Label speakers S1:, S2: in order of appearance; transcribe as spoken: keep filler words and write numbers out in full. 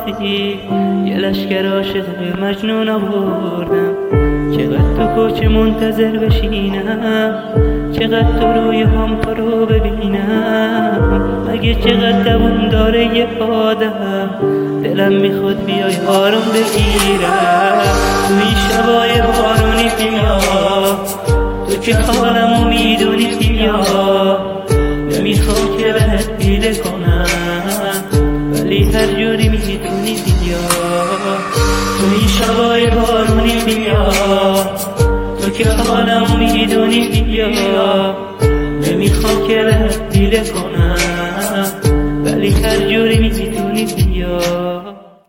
S1: راستی یه لشکر عاشق مجنون آوردم. چقدر تو کوچه منتظر بشینم، چقدر تو روی هم تو رو ببینم. مگه چقدر دوام داره یه آدم، دلم میخواد بیای آرام بگیرم. تو این شبای بارونی بیا، تو که حالمو میدونی بیا. نمیخوام که بهت دیده کنم، ولی هر جوری میتونی بیا. تو این شبای بارونی بیا، تو که حالمو میدونی بیا. نمیخوام که بهت دیده کنم، ولی هر جوری میتونی بیا.